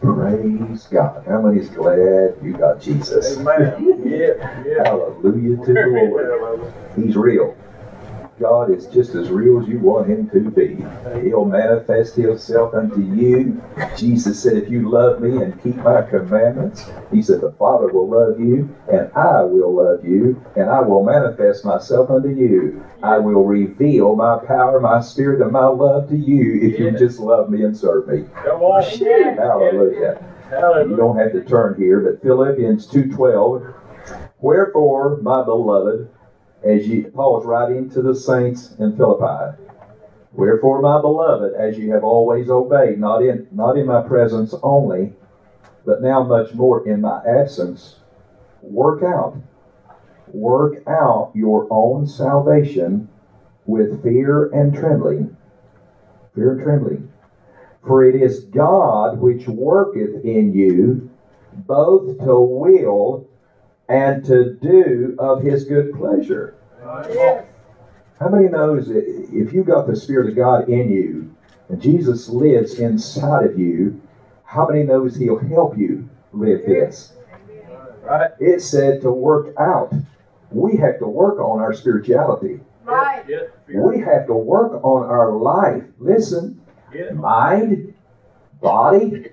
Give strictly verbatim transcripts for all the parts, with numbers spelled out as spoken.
Praise God. How many's glad you got Jesus? Amen. Yeah, yeah. Hallelujah to the Lord. He's real. God is just as real as you want him to be. He'll manifest himself unto you. Jesus said, if you love me and keep my commandments, he said, the Father will love you, and I will love you, and I will manifest myself unto you. I will reveal my power, my spirit, and my love to you if you just love me and serve me. Come on. Hallelujah. Hallelujah. You don't have to turn here, but Philippians two twelve, wherefore, my beloved, as you, Paul's writing to the saints in Philippi, wherefore, my beloved, as you have always obeyed, not in not in my presence only, but now much more in my absence, work out, work out your own salvation with fear and trembling. Fear and trembling. For it is God which worketh in you, both to will and to do of his good pleasure. Yes. How many knows that if you got the Spirit of God in you and Jesus lives inside of you, how many knows he'll help you live this? Right? It said to work out. We have to work on our spirituality. Right. We have to work on our life. Listen, Yeah. mind, body,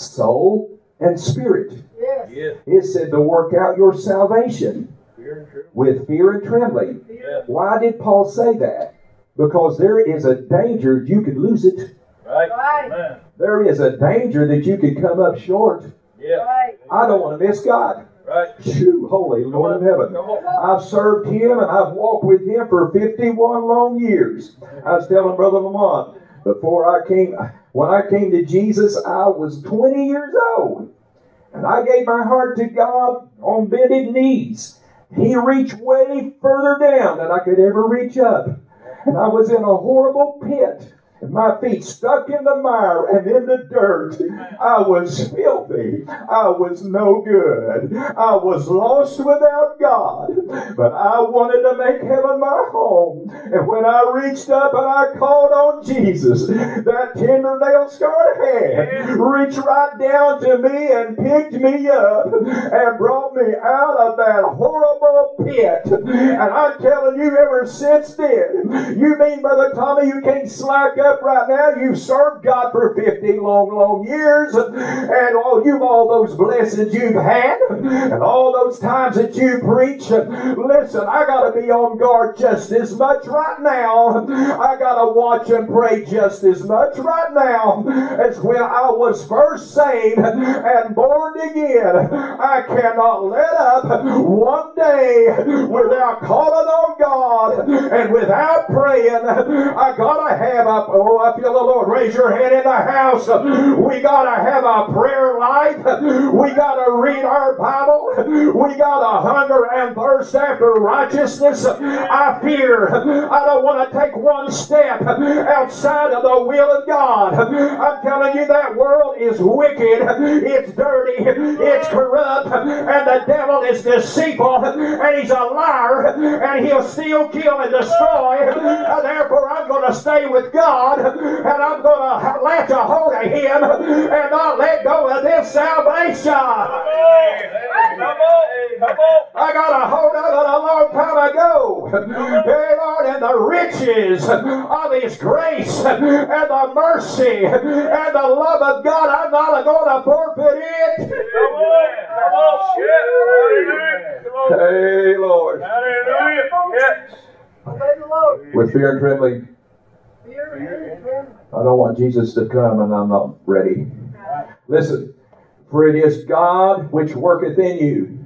soul, and spirit. Yes. Yes. It said to work out your salvation with fear and trembling. Yes. Why did Paul say that? Because there is a danger you could lose it. Right. Right. There is a danger that you could come up short. Yeah. Right. I don't want to miss God. Right. Phew, holy Lord of heaven. Come on. I've served him and I've walked with him for fifty-one long years. I was telling Brother Lamont, before I came, when I came to Jesus, I was twenty years old. And I gave my heart to God on bended knees. He reached way further down than I could ever reach up. And I was in a horrible pit. And my feet stuck in the mire and in the dirt. I was filthy. I was no good. I was lost without God. But I wanted to make heaven my home. And when I reached up and I called on Jesus, that tender nail-scarred hand reached right down to me and picked me up and brought me out of that horrible pit. And I'm telling you, ever since then, you mean, Brother Tommy, you can't slack up right now? You've served God for fifty long, long years, and all you've all those blessings you've had, and all those times that you preach. Listen, I got to be on guard just as much right now. I got to watch and pray just as much right now as when I was first saved and born again. I cannot let up one day without calling on God and without praying. I got to have a, oh, I feel the Lord. Raise your hand in the house. We got to have a prayer life. We got to read our Bible. We got to hunger and thirst after righteousness. I fear I don't want to take one step outside of the will of God. I'm telling you, that world is wicked. It's dirty. It's corrupt. And the devil is deceitful. And he's a liar. And he'll steal, kill, and destroy. And therefore, I'm going to stay with God. And I'm going to latch a hold of him and not let go of this salvation. I got a hold of it a long time ago. Hey, Lord, and the riches of his grace and the mercy and the love of God, I'm not going to forfeit it. Come on. Come on. Hey, Lord. Hallelujah. Yes. Obey the Lord. With fear and trembling. Fear and trembling. I don't want Jesus to come and I'm not ready. Listen, for it is God which worketh in you,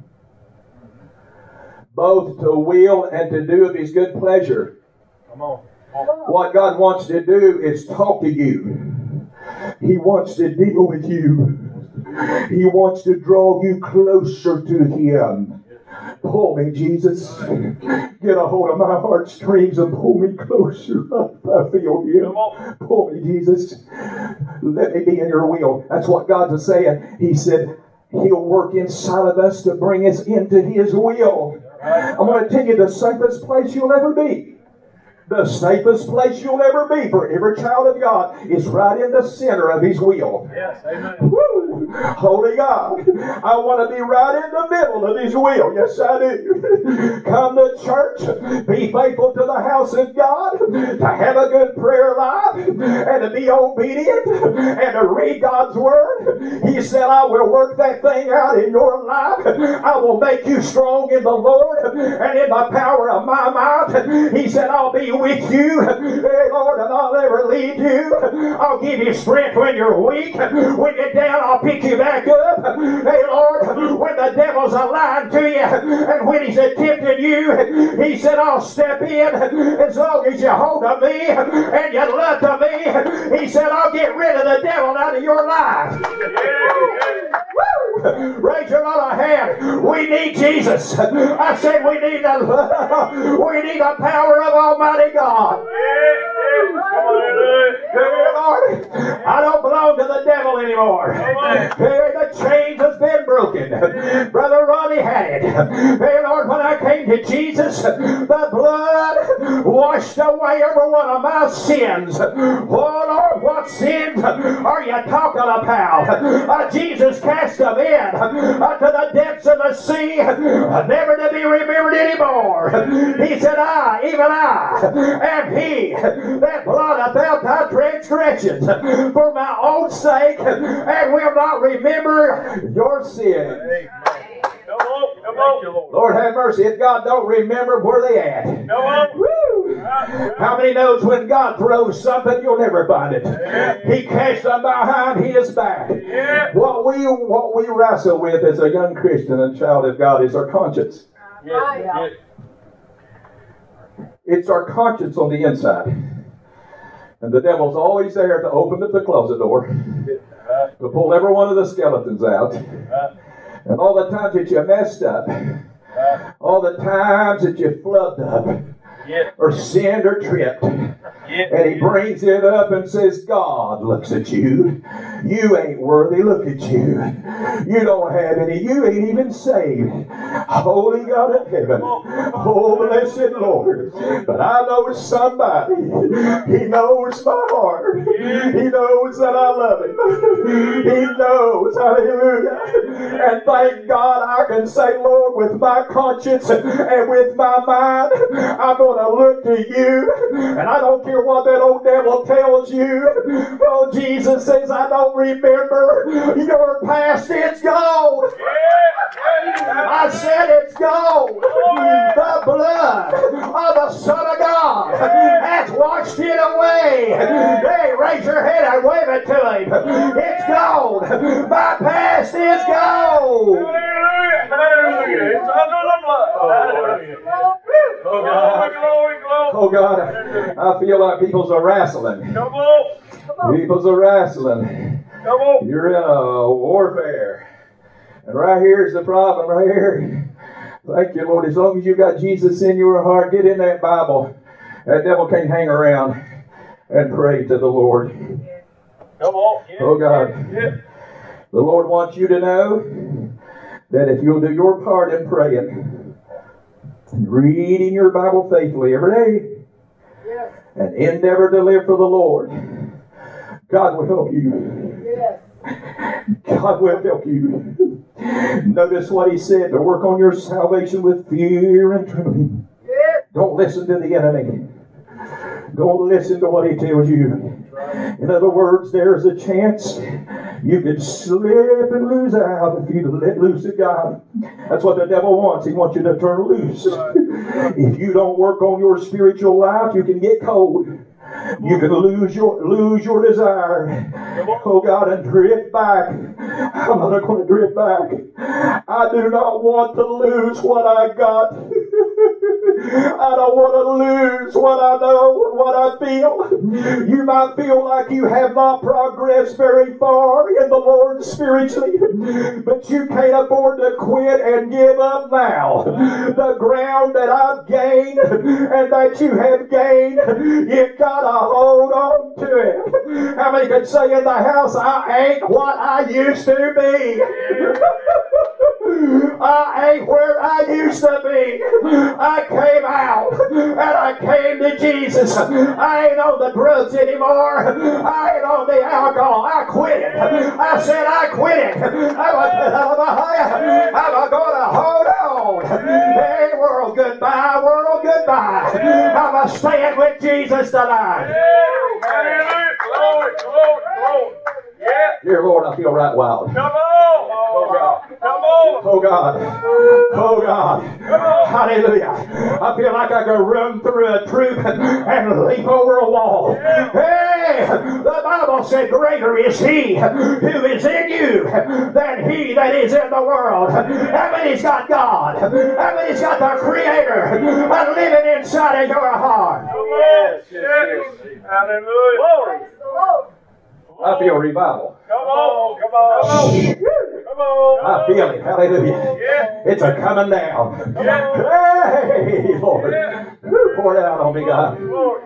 both to will and to do of his good pleasure. Come on. What God wants to do is talk to you. He wants to deal with you. He wants to draw you closer to him. Pull me, Jesus. Get a hold of my heartstrings and pull me closer. I feel him. Pull me, Jesus. Let me be in your will. That's what God's saying. He said he'll work inside of us to bring us into his will. I'm going to tell you the safest place you'll ever be. The safest place you'll ever be for every child of God is right in the center of his will. Yes, amen. Woo! Holy God, I want to be right in the middle of His will. Yes, I do. Come to church, be faithful to the house of God, to have a good prayer life, and to be obedient, and to read God's Word. He said, I will work that thing out in your life. I will make you strong in the Lord and in the power of my might. He said, I'll be with you, hey Lord, and I'll never leave you. I'll give you strength when you're weak. When you're down, I'll pick you back up. Hey Lord, when the devil's lying to you and when he's tempting you, He said, I'll step in as long as you hold to me and you love to me. He said, I'll get rid of the devil out of your life. Woo! Raise your other hand. We need Jesus. I said we need the we need the power of Almighty God. Hey, Lord, I don't belong to the devil anymore. Hey, the chains has been broken. Brother Ronnie had it. Hey, Lord, when I came to Jesus, the blood washed away every one of my sins. Oh, Lord, what sins are you talking about? Uh, Jesus cast them in uh, to the depths of the sea, uh, never to be remembered anymore. He said, I, even I, am He that blotted out thy transgressions for my own sake, and will not remember your sins. Come on, come on. Lord have mercy, if God don't remember, where they at? Come on. Woo! How many knows when God throws something, you'll never find it? He casts them behind His back. Yeah. What we what we wrestle with as a young Christian and child of God is our conscience. Yeah. Yeah. It's our conscience on the inside. And the devil's always there to open up the closet door, to pull every one of the skeletons out. And all the times that you messed up, all the times that you flubbed up, Yeah. or sinned or tripped, Yeah. and he brings it up and says, God looks at you. You ain't worthy. Look at you. You don't have any. You ain't even saved. Holy God of heaven. Oh, blessed Lord. But I know somebody. He knows my heart. He knows that I love Him. He knows. Hallelujah. And thank God I can say, Lord, with my conscience and with my mind, I'm going to look to you. And I don't care what that old devil tells you. Oh, Jesus says, I don't remember your past. It's gone. I said it's gone. The blood of the Son of God has washed it away. Hey, raise your head and wave it to Him. It's gone. My past is gone. Hallelujah. Hallelujah. It's under the blood. Hallelujah. Oh, God. Glory, glory. Oh, God, I feel like people's are wrestling. Come on. People's are wrestling. Come on. You're in a warfare. And right here's the problem, right here. Thank you, Lord. As long as you got Jesus in your heart, get in that Bible. That devil can't hang around and pray to the Lord. Come on. Yeah. Oh, God. Yeah. The Lord wants you to know that if you'll do your part in praying, and reading your Bible faithfully every day, Yes. and endeavor to live for the Lord, God will help you. Yes. God will help you. Notice what He said, to work on your salvation with fear and trembling. Yes. Don't listen to the enemy. Don't listen to what he tells you. In other words, there's a chance you could slip and lose out if you let loose of God. That's what the devil wants. He wants you to turn loose. If you don't work on your spiritual life, you can get cold. You can lose your lose your desire. Oh God, and drift back. I'm not going to drift back. I do not want to lose what I got. I don't want to lose what I know and what I feel. You might feel like you have not progressed very far in the Lord spiritually, but you can't afford to quit and give up now. The ground that I've gained and that you have gained, you gotta hold on to it. How many could say in the house, I ain't what I used to be? I ain't where I used to be. I came out and I came to Jesus. I ain't on the drugs anymore. I ain't on the alcohol. I quit it. I said I quit it. I'm, I'm going to hold on. Hey, world, goodbye. World, goodbye. I'm staying with Jesus tonight. Hallelujah. Glory, glory, glory. Yeah. Dear Lord, I feel right wild. Come on. Oh God. Come on. Oh God. Oh God. Hallelujah. I feel like I could run through a troop and leap over a wall. Hey, the Bible said, greater is he who is in you than he that is in the world. How many's got God? How many's got the Creator living inside of your heart? Come on. Yes. Hallelujah. Glory. Praise the Lord. I feel revival. Come on. Come on. Come on. I feel it. Hallelujah. Yeah. It's a coming down. Yeah. Hey, Lord. Woo, pour it out on me, God. Glory.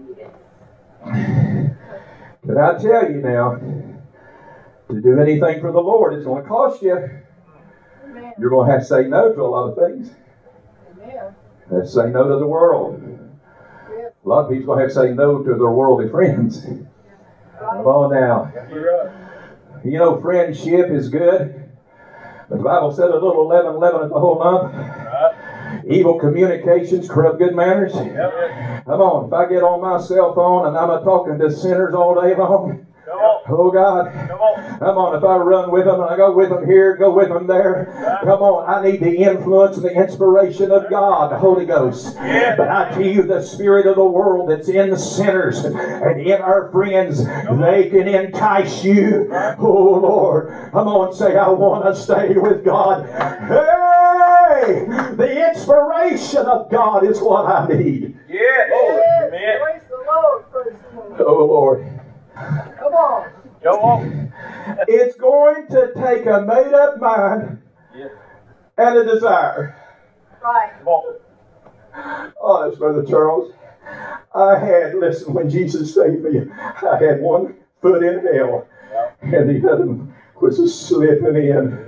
Can I tell you now, to do anything for the Lord, it's going to cost you. Amen. You're going to have to say no to a lot of things. Amen. You have to say no to the world. Yes. A lot of people have to say no to their worldly friends. Come on now. You know, friendship is good. But the Bible said a little leaven leaveneth the whole lump. Evil communications corrupt good manners. Come on, if I get on my cell phone and I'm a talking to sinners all day long, Come on. oh God, Come on. come on, if I run with them and I go with them here, go with them there, come on, I need the influence and the inspiration of God, the Holy Ghost. But I tell you, the spirit of the world that's in the sinners and in our friends, they can entice you. Oh Lord, come on, say, I want to stay with God. Hey, the inspiration of God is what I need. Yeah. Yes. Amen. Praise the Lord. Praise the Lord. Oh Lord. Come on. Come on. It's going to take a made-up mind Yeah. and a desire. Right. Come on. Honest, Brother Charles, I had, listen, when Jesus saved me, I had one foot in hell, and the other one was slipping in.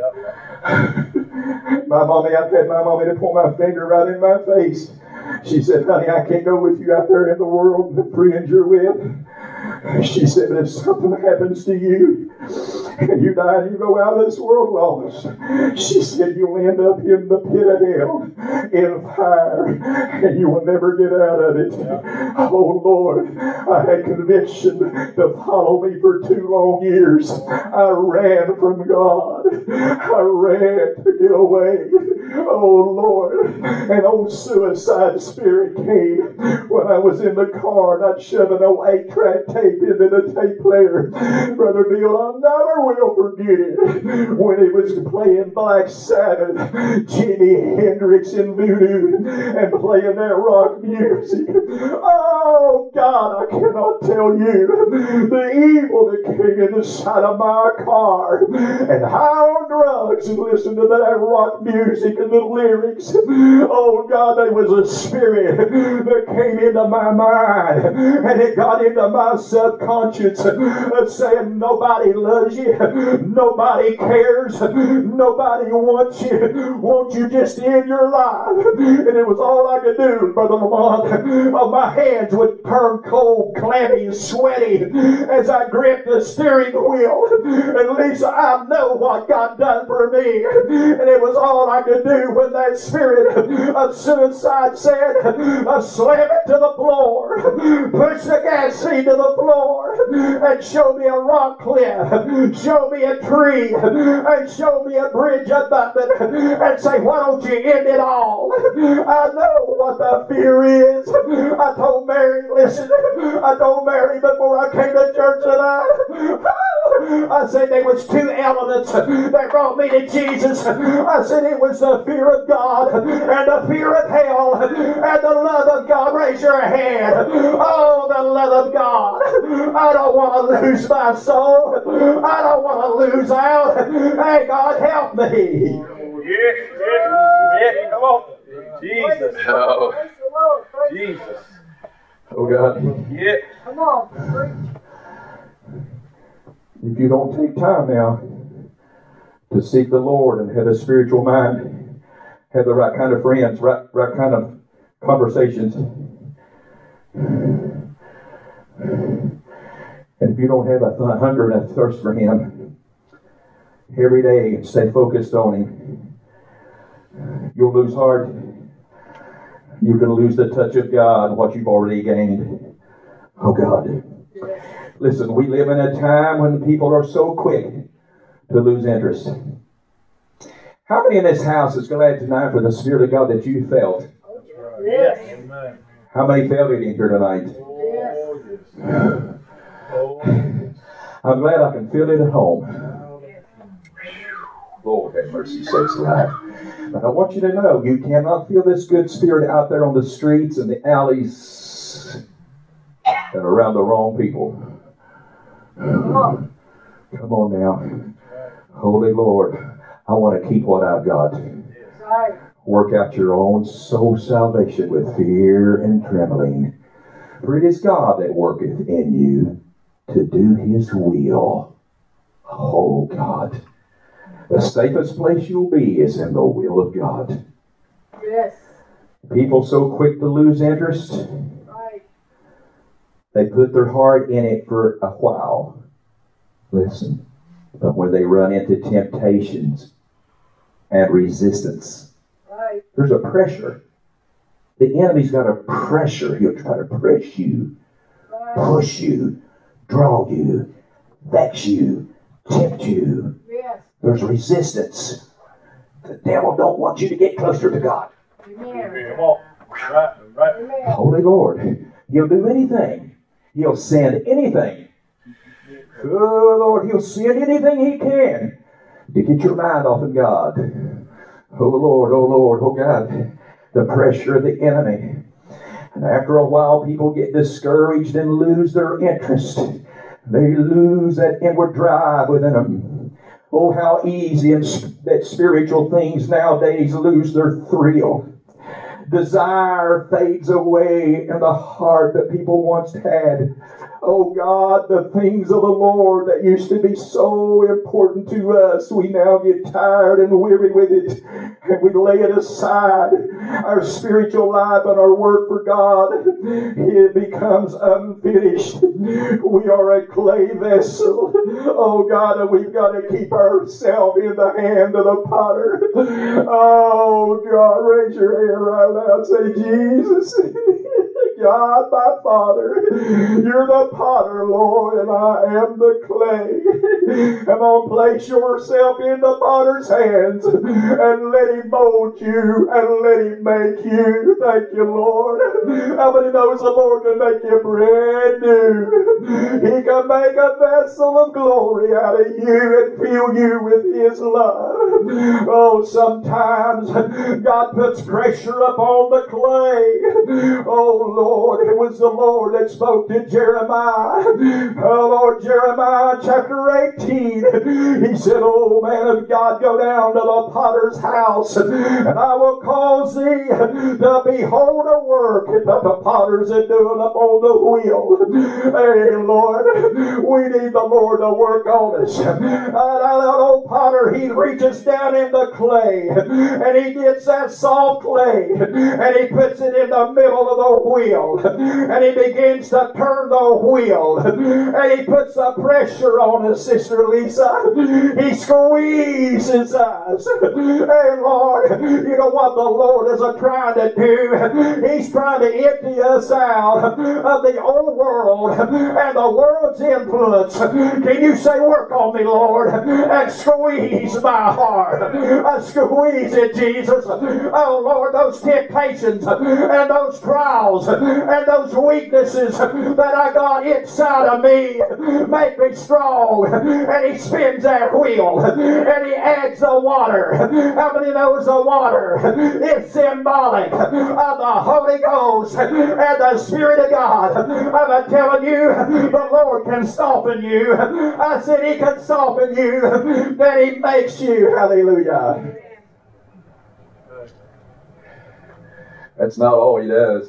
My mommy, I've had my mommy to point my finger right in my face. She said, honey, I can't go with you out there in the world, the friends you're with. She said, but if something happens to you, and you die and you go out of this world lost, she said, you'll end up in the pit of hell, in fire, and you will never get out of it. Oh Lord, I had conviction to follow me for two long years. I ran from God. I ran to get away. Oh Lord, an old suicide spirit came when I was in the car and I'd shove an old eight-track tape into the tape player. Brother Bill, I never will forget it. When he was playing Black Sabbath, Jimi Hendrix and Voodoo, and playing that rock music. Oh God, I cannot tell you the evil that came inside of my car. And high on drugs and listen to that rock music and the lyrics. Oh God, there was a spirit that came into my mind and it got into my subconscious of saying nobody loves you, nobody cares, nobody wants you. Won't you just end your life? And it was all I could do, Brother Lamont. Oh, my hands would turn cold, clammy, and sweaty as I gripped the steering wheel. And Lisa, I know what God done for me. And it was all I could do when that spirit of suicide said, uh, slam it to the floor, push the gas seat to the floor, and show me a rock cliff, show me a tree, and show me a bridge abutment, and say, why don't you end it all? I know what the fear is. I told Mary, listen, I told Mary before I came to church tonight, I said there was two elements that brought me to Jesus. I said it was the fear of God and the fear of hell and the love of God. Raise your hand. Oh, the love of God. I don't want to lose my soul. I don't want to lose out. Hey, God, help me. Yeah, yeah, yeah. Come on. Jesus. Oh, Praise the Lord. Praise Jesus. oh God. Yeah. Come on. Preach. If you don't take time now to seek the Lord and have a spiritual mind, have the right kind of friends, right, right kind of conversations. And if you don't have a th- hunger and a thirst for Him every day and stay focused on Him, you'll lose heart. You're going to lose the touch of God, what you've already gained. Oh God. Listen, we live in a time when people are so quick to lose interest. How many in this house is glad tonight for the Spirit of God that you felt? Yes. Amen. How many felt it in here tonight? Yes. I'm glad I can feel it at home. Lord have mercy, sakes alive. But I want you to know, you cannot feel this good spirit out there on the streets and the alleys and around the wrong people. Come on. Come on now. Holy Lord, I want to keep what I've got. Right. Work out your own soul salvation with fear and trembling. For it is God that worketh in you to do His will. Oh God. The safest place you'll be is in the will of God. Yes. People so quick to lose interest, Right. they put their heart in it for a while. Listen. But when they run into temptations and resistance, Right. there's a pressure. The enemy's got a pressure. He'll try to press you, Right. push you, draw you, vex you, tempt you. Yes. There's resistance. The devil don't want you to get closer to God. Amen. Come on. Right, right. Amen. Holy Lord, He'll do anything. He'll send anything. Oh Lord, He'll send anything He can to get your mind off of God. Oh Lord, oh Lord, oh God. The pressure of the enemy. And after a while, people get discouraged and lose their interest. They lose that inward drive within them. Oh, how easy and sp- that spiritual things nowadays lose their thrill. Desire fades away in the heart that people once had. Oh God, the things of the Lord that used to be so important to us, we now get tired and weary with it, and we lay it aside. Our spiritual life and our work for God, it becomes unfinished. We are a clay vessel. Oh God, and we've got to keep ourselves in the hand of the potter. Oh God, raise your hand right now and say, Jesus. God, my Father, you're the potter, Lord, and I am the clay. Come on, place yourself in the potter's hands and let Him mold you and let Him make you. Thank you, Lord. How many knows the Lord can make you brand new? He can make a vessel of glory out of you and fill you with His love. Oh, sometimes God puts pressure upon the clay. Oh, Lord. Lord, it was the Lord that spoke to Jeremiah. Oh, Lord, Jeremiah chapter eighteen. He said, oh, man of God, go down to the potter's house, and I will cause thee to behold a work that the potters are doing upon the wheel. Hey, Lord, we need the Lord to work on us. And that old potter, he reaches down in the clay, and he gets that soft clay, and he puts it in the middle of the wheel. And he begins to turn the wheel, and he puts the pressure on us, Sister Lisa. He squeezes us. Hey, Lord, you know what the Lord is trying to do? He's trying to empty us out of the old world and the world's influence. Can you say, work on me, Lord, and squeeze my heart? Uh, squeeze it, Jesus. Oh, Lord, those temptations and those trials and those weaknesses that I got inside of me make me strong. And He spins that wheel and He adds the water. How many knows the water is symbolic of the Holy Ghost and the Spirit of God? I'm telling you, the Lord can soften you. I said He can soften you, then He makes you. Hallelujah. That's not all He does.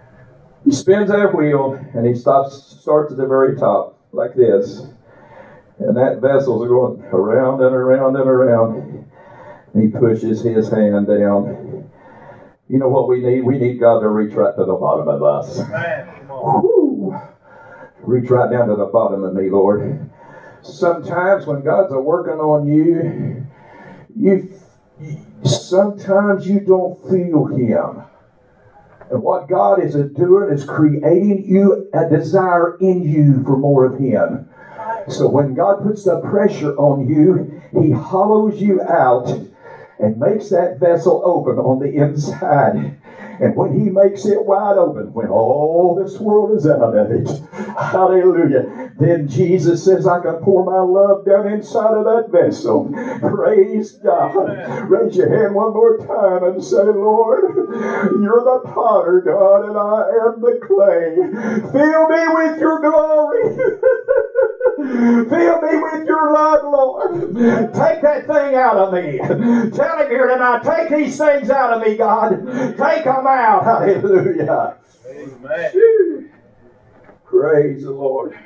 He spins that wheel and He stops, starts at the very top like this. And that vessel's going around and around and around. And he pushes his hand down. You know what we need? We need God to reach right to the bottom of us. Whew. Reach right down to the bottom of me, Lord. Sometimes when God's a working on you, you sometimes you don't feel Him. And what God is doing is creating you a desire in you for more of Him. So when God puts the pressure on you, He hollows you out and makes that vessel open on the inside. And when He makes it wide open, when all this world is out of it, hallelujah, then Jesus says, I can pour my love down inside of that vessel. Praise God. Raise your hand one more time and say, Lord, you're the potter, God, and I am the clay. Fill me with your glory. Fill me with your love, Lord. Take that thing out of me. Tell Him here tonight, take these things out of me, God. Take them out. Hallelujah. Amen. Praise the Lord.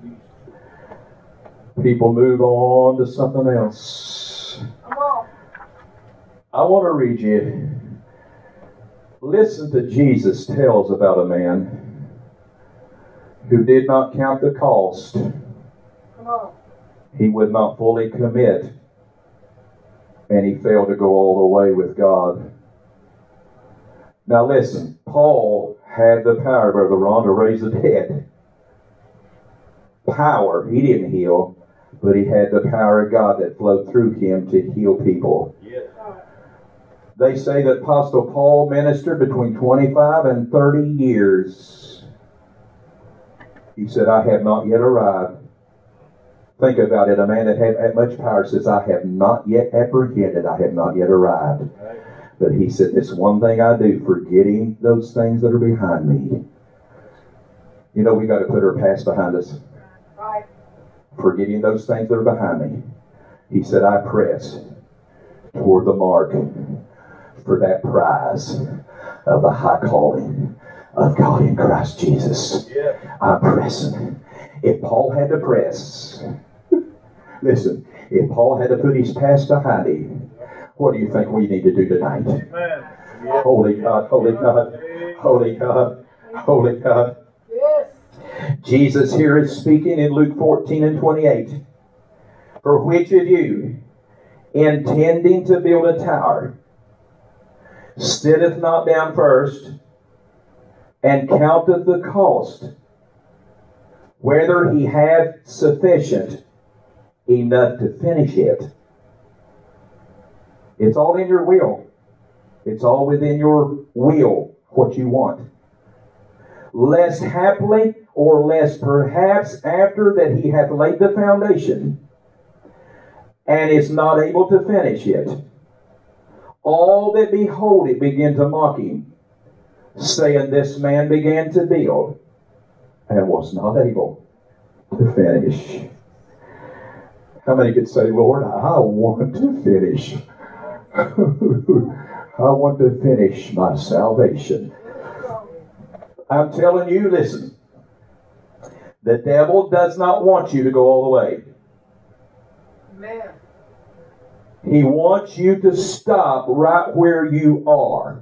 People move on to something else. Come on. I want to read you. Listen to Jesus tells about a man who did not count the cost. Come on. He would not fully commit, and he failed to go all the way with God. Now listen, Paul had the power, Brother Ron, to raise the dead. Power. He didn't heal, but he had the power of God that flowed through him to heal people. Yes. They say that Apostle Paul ministered between twenty-five and thirty years. He said, I have not yet arrived. Think about it. A man that had that much power says, I have not yet apprehended. I have not yet arrived. Right. But he said, this one thing I do, forgetting those things that are behind me. You know, we got to put our past behind us. Right. Forgetting those things that are behind me. He said, I press toward the mark for that prize of the high calling of God in Christ Jesus. Yeah. I'm pressing. If Paul had to press, listen, if Paul had to put his past behind him, what do you think we need to do tonight? Amen. Holy God, holy God, holy God, holy God. Yes. Jesus here is speaking in Luke fourteen and twenty-eight. For which of you, intending to build a tower, sitteth not down first, and counteth the cost, whether he have sufficient enough to finish it? It's all in your will. It's all within your will, what you want. Lest haply, or lest perhaps after that he hath laid the foundation, and is not able to finish it, all that behold it begin to mock him, saying, this man began to build, and was not able to finish. How many could say, Lord, I want to finish. I want to finish my salvation. I'm telling you, listen. The devil does not want you to go all the way. Amen. He wants you to stop right where you are.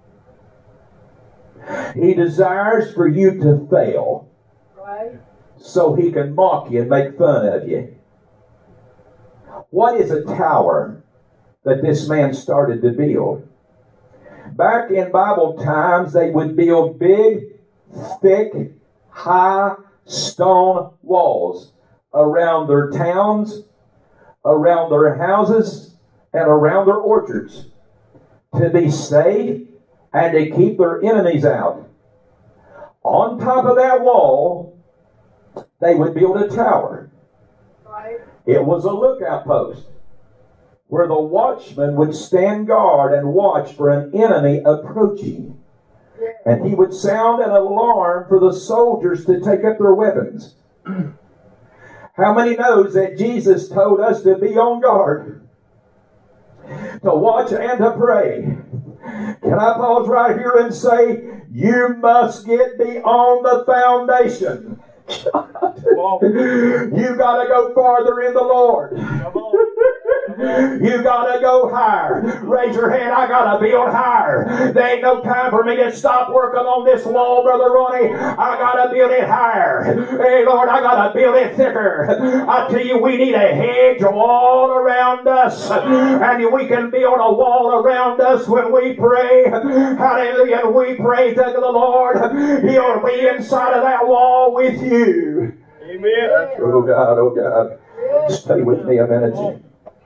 He desires for you to fail, Right. so he can mock you and make fun of you. What is a tower that this man started to build? Back in Bible times, they would build big, thick, high stone walls around their towns, around their houses, and around their orchards to be safe and to keep their enemies out. On top of that wall, they would build a tower. Right. It was a lookout post where the watchman would stand guard and watch for an enemy approaching. Yeah. And he would sound an alarm for the soldiers to take up their weapons. How many knows that Jesus told us to be on guard, to watch and to pray? Can I pause right here and say, you must get beyond the foundation. You got to go farther in the Lord. Come on. You gotta go higher. Raise your hand. I gotta build higher. There ain't no time for me to stop working on this wall, Brother Ronnie. I gotta build it higher. Hey, Lord, I gotta build it thicker. I tell you, we need a hedge all around us. And we can build a wall around us when we pray. Hallelujah. And we pray to the Lord. He'll be inside of that wall with you. Amen. Oh, God. Oh, God. Stay with me a minute.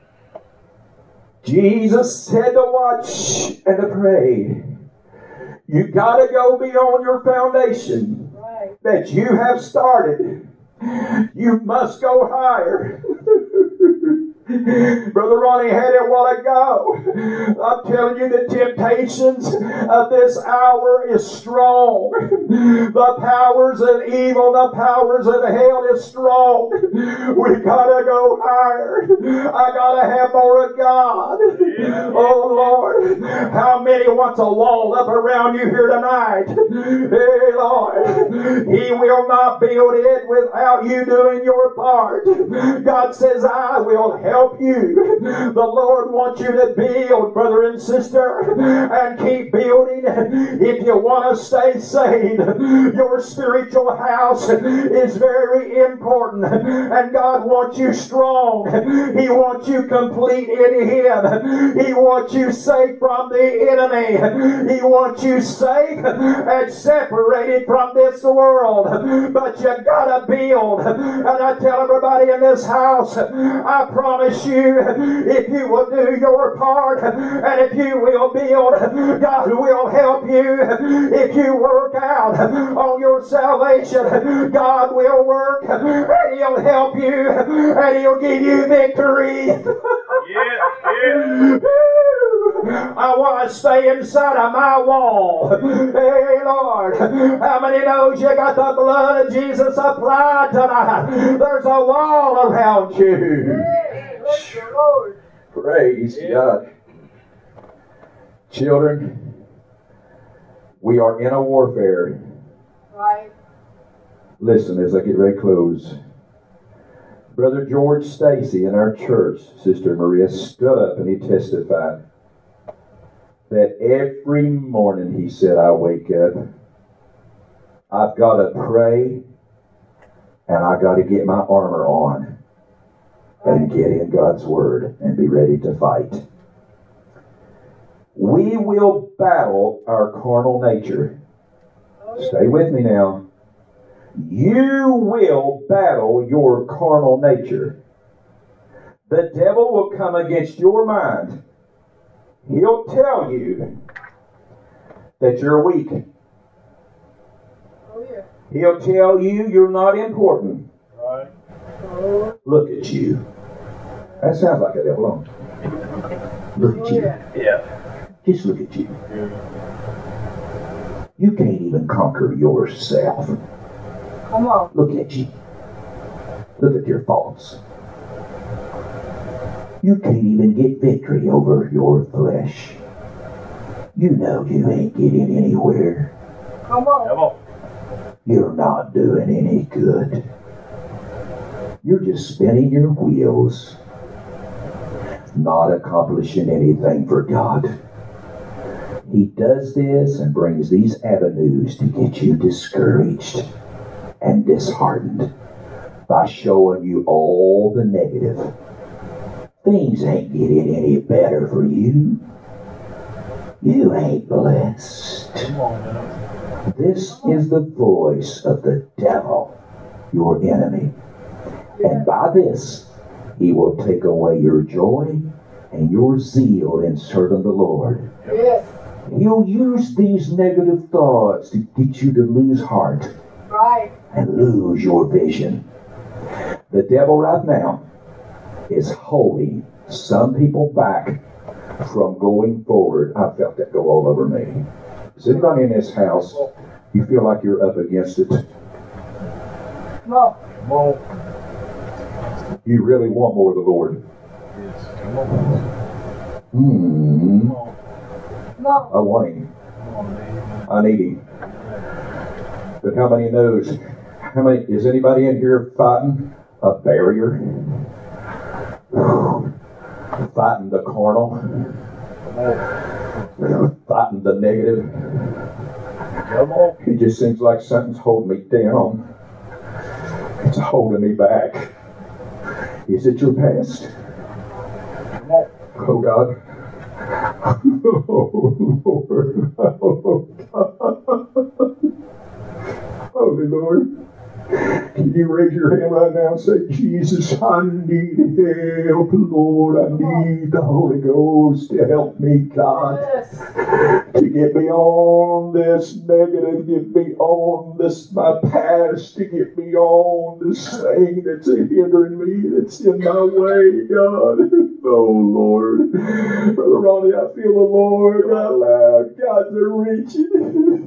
Jesus said to watch and to pray. You got to go beyond your foundation that you have started. You must go higher. Brother Ronnie had it a while ago. I'm telling you, the temptations of this hour is strong. The powers of evil, the powers of hell is strong. We gotta go higher. I gotta have more of God. Oh Lord, how many wants a wall up around you here tonight? Hey Lord, He will not build it without you doing your part. God says, I will help you. The Lord wants you to build, brother and sister, and keep building. If you want to stay saved, your spiritual house is very important, and God wants you strong. He wants you complete in Him. He wants you safe from the enemy. He wants you safe and separated from this world. But you gotta build. And I tell everybody in this house, I promise you, if you will do your part and if you will build, God will help you. If you work out on your salvation, God will work and He'll help you and He'll give you victory. Yeah, yeah. I want to stay inside of my wall. Hey, Lord, how many knows you got the blood of Jesus applied tonight? There's a wall around you. Praise the Lord. Praise God. Children, we are in a warfare. Right. Listen as I get ready to close. Brother George Stacy in our church, Sister Maria, stood up and he testified that every morning he said, I wake up, I've got to pray and I got to get my armor on and get in God's Word and be ready to fight. We will battle our carnal nature. Stay with me now. You will battle your carnal nature. The devil will come against your mind. He'll tell you that you're weak. Oh, yeah. He'll tell you you're not important. Right. Oh, Look at you. That sounds like a devil. Don't it? Look oh at you. yeah. Yeah. Just look at you. You can't even conquer yourself. Come on. Look at you. Look at your faults. You can't even get victory over your flesh. You know you ain't getting anywhere. Come on. Come on. You're not doing any good. You're just spinning your wheels, not accomplishing anything for God. He does this and brings these avenues to get you discouraged and disheartened by showing you all the negative. Things ain't getting any better for you. You ain't blessed. Come on now. This is the voice of the devil, your enemy. And by this, he will take away your joy and your zeal in serving the Lord. Yes. He'll use these negative thoughts to get you to lose heart Right. and lose your vision. The devil right now is holding some people back from going forward. I felt that go all over me. Is anybody in this house, you feel like you're up against it? Come on. Come on. You really want more of the Lord? Yes. Come on. Hmm. Come on. Come on. I want Him. Come on, baby. I need Him. But how many knows How many, is anybody in here fighting a barrier? Fighting the carnal? Fighting the negative? It just seems like something's holding me down. It's holding me back. Is it your past? Oh God. Oh Lord. Oh God. Holy Lord. Can you raise your hand right now and say, Jesus, I need help, Lord. I need the Holy Ghost to help me, God. Yes. To get me on this negative, get me on this, my past, to get me on this thing that's hindering me, that's in my way, God. Oh, Lord. Brother Ronnie, I feel the Lord right loud. God's a reaching.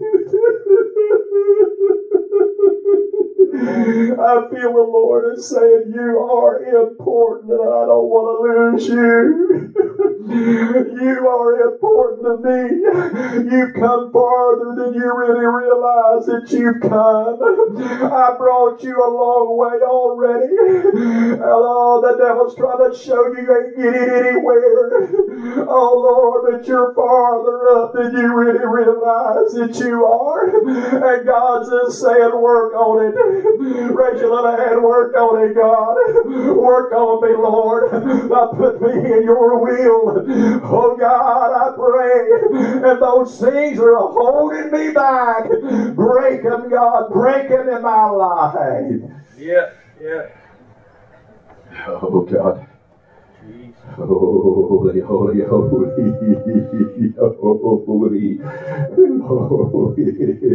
I feel the Lord is saying, you are important and I don't want to lose you. You are important to me. You've come farther than you really realize that you've come. I brought you a long way already. Oh, the devil's trying to show you ain't getting anywhere. Oh, Lord, but you're farther up than you really realize that you are. And God's just saying, work on it. Raise your little hand, work on it, God. Work on me, Lord. Now put me in your will. Oh, God, I pray. And those things are holding me back. Break them, God. Break them in my life. Yeah, yeah. Oh, God. Holy, holy, holy, holy, holy,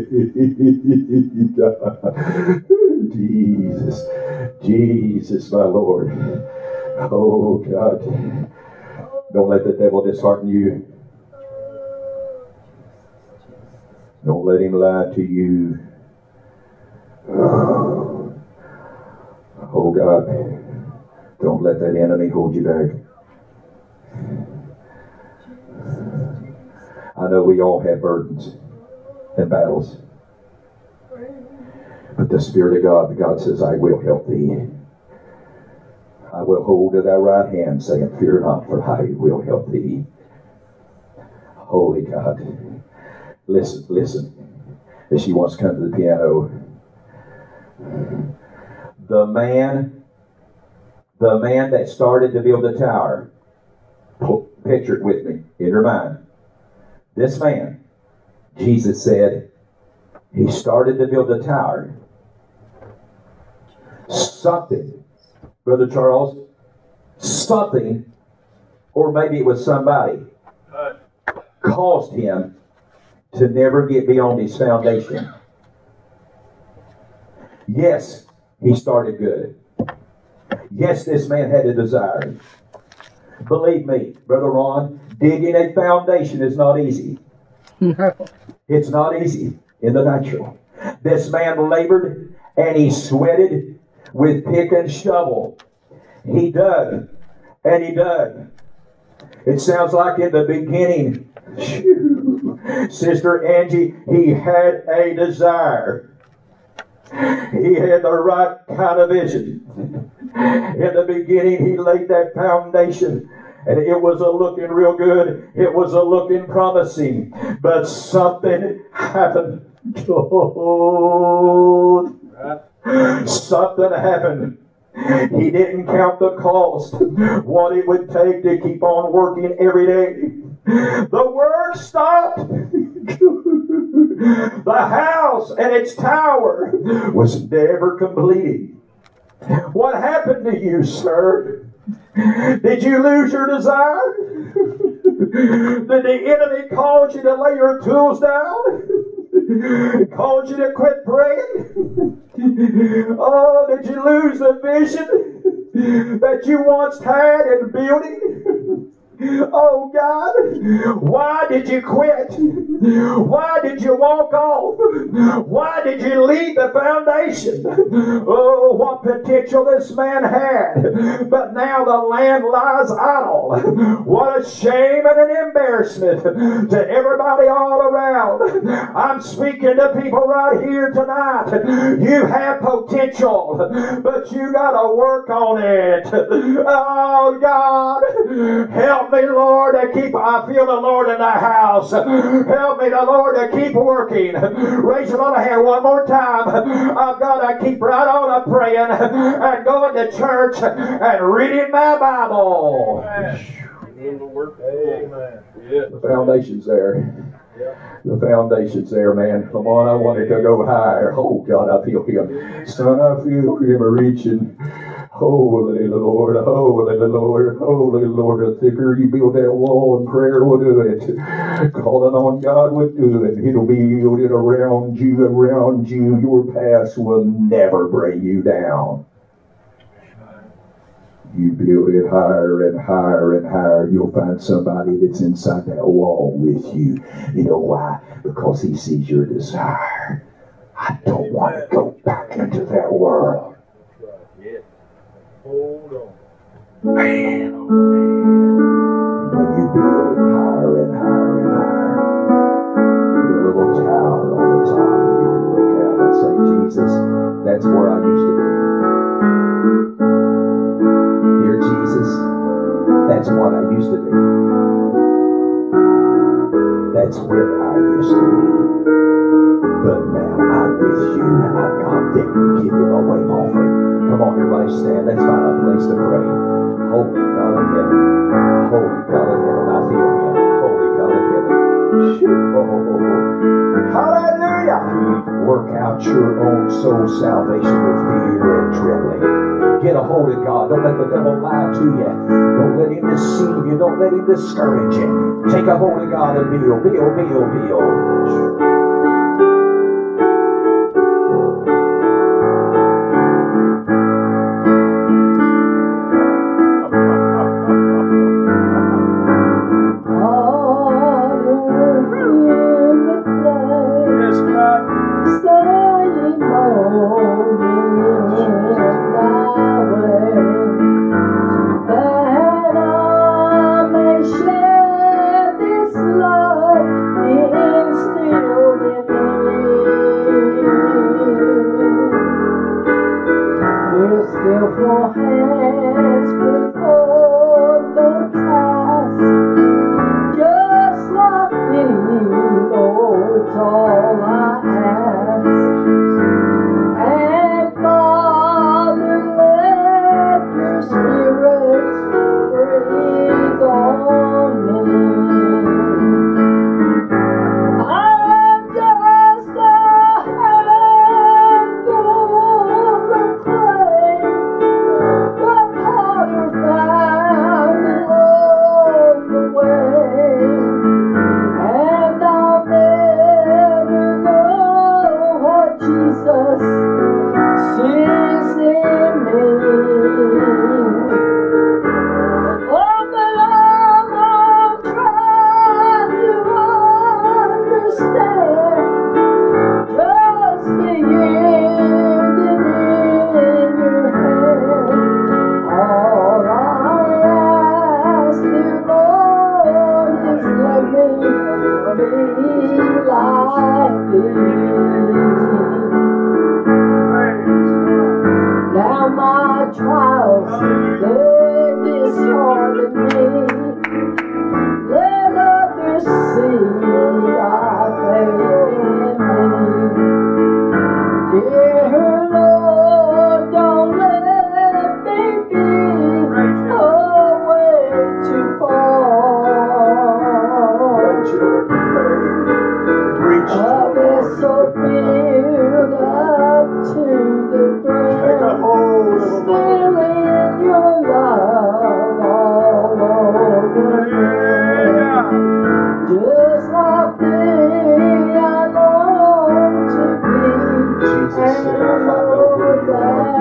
God. Jesus, Jesus, my Lord. Oh, God. Don't let the devil dishearten you. Don't let him lie to you. Oh, God. Don't let that enemy hold you back. I know we all have burdens and battles. But the Spirit of God, God says, I will help thee. I will hold to thy right hand, saying, fear not, for I will help thee. Holy God. Listen, listen. As she wants to come to the piano. The man, the man that started to build the tower, picture it with me in your mind. This man, Jesus said, he started to build the tower. Something, Brother Charles, something, or maybe it was somebody, caused him to never get beyond his foundation. Yes, he started good. Yes, this man had a desire. Believe me, Brother Ron, digging a foundation is not easy. It's not easy in the natural. This man labored and he sweated with pick and shovel. He dug and he dug. It sounds like in the beginning, phew, Sister Angie, he had a desire. He had the right kind of vision. In the beginning, he laid that foundation. And it was a looking real good. It was a looking promising. But something happened. Oh, something happened. He didn't count the cost. What it would take to keep on working every day. The work stopped. The house and its tower was never completed. What happened to you, sir? Did you lose your desire? Did the enemy cause you to lay your tools down? Cause you to quit praying? Oh, did you lose the vision that you once had in building? Oh God, why did you quit? Why did you walk off? Why did you leave the foundation? Oh, what potential this man had. But now the land lies idle. What a shame and an embarrassment to everybody all around. I'm speaking to people right here tonight. You have potential, but you got to work on it. Oh God, help me, Lord, to keep. I feel the Lord in the house. Help me, the Lord, to keep working. Raise your other hand one more time. I've got to keep right on a praying and going to church and reading my Bible. Amen. The foundation's there. The foundation's there, man. Come on, I wanted to go higher. Oh God, I feel Him. Son, I feel Him reaching. Holy Lord, holy Lord, holy Lord. The thicker you build that wall, and prayer will do it. Calling on God will do it. It'll be yielded around you, around you. Your past will never bring you down. You build it higher and higher and higher, you'll find somebody that's inside that wall with you. You know why? Because he sees your desire. I don't want to go back into that world. Hold on. Man, oh man. When you build higher and higher and higher, put a little tower on the top, and you can look out and say, Jesus, that's where I used to be. Dear Jesus, that's what I used to be. That's where I used to be. But now I'm with you and I've got victory. Give you a wave offering. Come on, everybody stand. Let's find a place to pray. Holy God of heaven. Holy God of heaven. I feel Him. Holy God of heaven. Oh, hallelujah. Work out your own soul salvation with fear and trembling. Get a hold of God. Don't let the devil lie to you. Don't let him deceive you. Don't let him discourage you. Take a hold of God and build, build, build, build.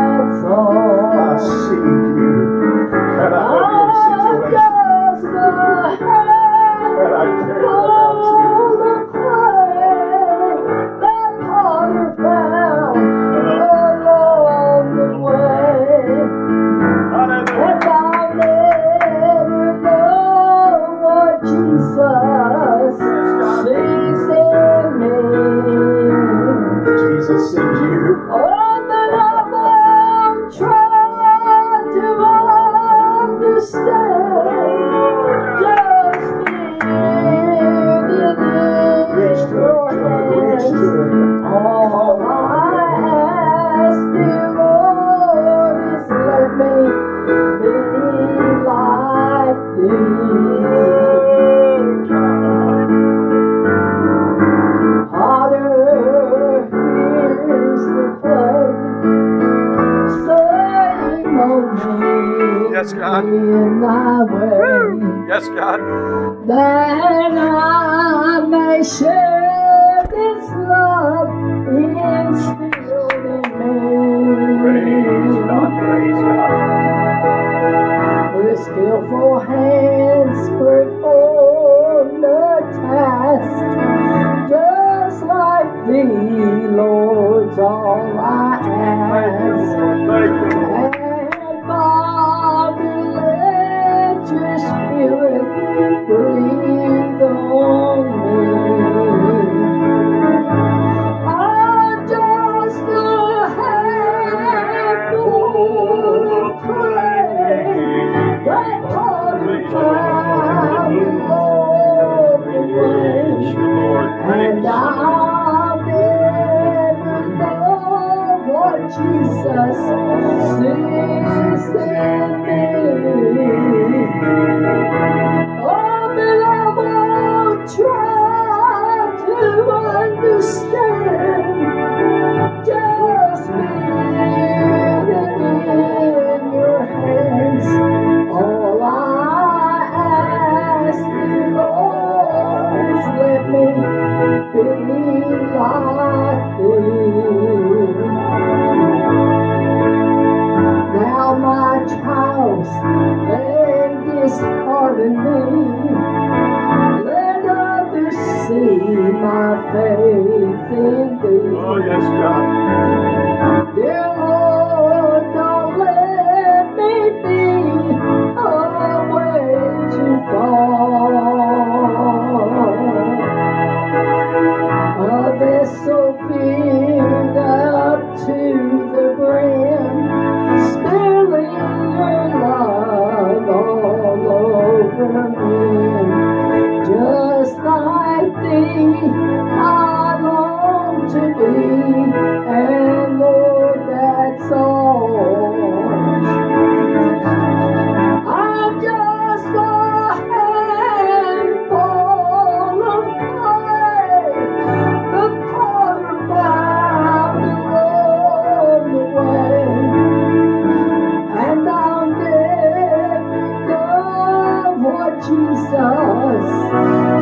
I see you, and I know your situation. Father, here's the clay, saying, "Mold me Yes, God. in thy way, Yes, God. that I may share this love instilled in Praise me." God. Praise God. With skillful hands perform the task, just like thee, Lord's all I Thank you, ask. Lord. Thank you, Lord. And Father, let your Spirit breathe on me. I'm just a handful of clay that potter found along the way, and I'll never know what Jesus sees in me. Oh, but I won't try to understand. Just leave it in your hands. All I ask you, Lord, is let me be like thee. Now my trials, they dishearten me. Let others see my faith in thee. Oh, yes, God. Dear Lord, don't let me be away too far. A vessel filled up to the brim, spilling your love all over me. Just like thee, I long to be, and Lord, that's all. I'm just a handful of clay, the potter found along the way, and I'll never know what Jesus